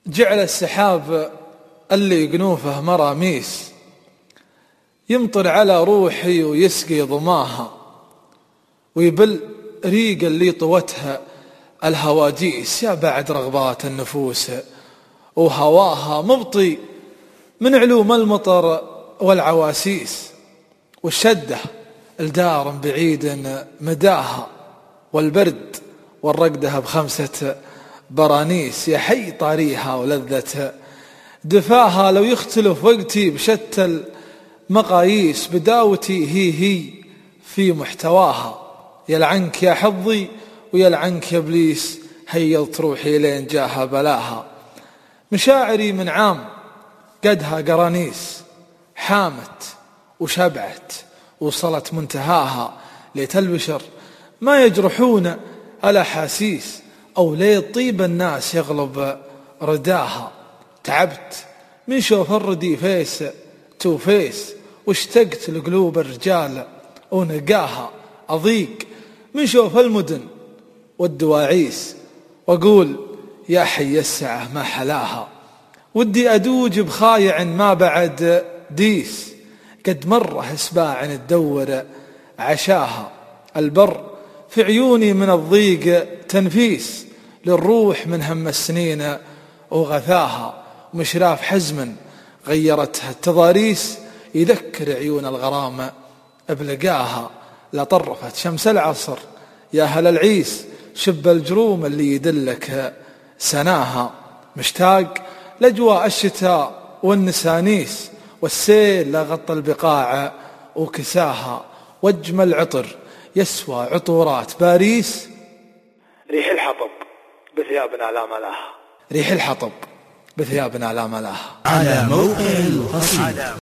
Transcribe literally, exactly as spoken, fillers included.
جعل السحاب اللي قنوفه مراميس يمطر على روحي ويسقي ضماها، ويبل ريق اللي طوتها الهواجيس. يا بعد رغبات النفوس وهواها مبطي من علوم المطر والعواسيس، والشدة الدار بعيد مداها، والبرد والرقدها بخمسة برانيس. يا حي طاريها ولذة دفاها، لو يختلف وقتي بشتى المقاييس، بداوتي هي هي في محتواها. يلعنك يا حظي ويلعنك يا إبليس، هيضت روحي لين جاها بلاها. مشاعري من عام قدها قرانيس، حامت وشبعت وصلت منتهاها. ليت البشر ما يجرحون الأحاسيس، أو ليت طيب الناس يغلب رداها. تعبت من شوف الردي فيس تو فيس، واشتقت لقلوب الرجال ونقاها. أضيق من شوف المدن والدواعيس، وأقول يا حي السعة ما حلاها. ودي أدوج بخايع ما بعد ديس، قد مره اسباع تدور عشاها. البر في عيوني من الضيق تنفيس، للروح من هم السنين وغثاها. ومشراف حزم غيرتها التضاريس، يذكر عيون الغرام بلقاها. لطرفت شمس العصر يا هل العيس، شب الجروم اللي يدلك سناها. مشتاق لأجواء الشتاء والنسانيس، والسيل لغط البقاع وكساها. واجمل عطر يسوى عطورات باريس، ريح الحطب بثيابنا لا ملاها. ريح الحطب بثيابنا لا ملاها. على موقع القصيد.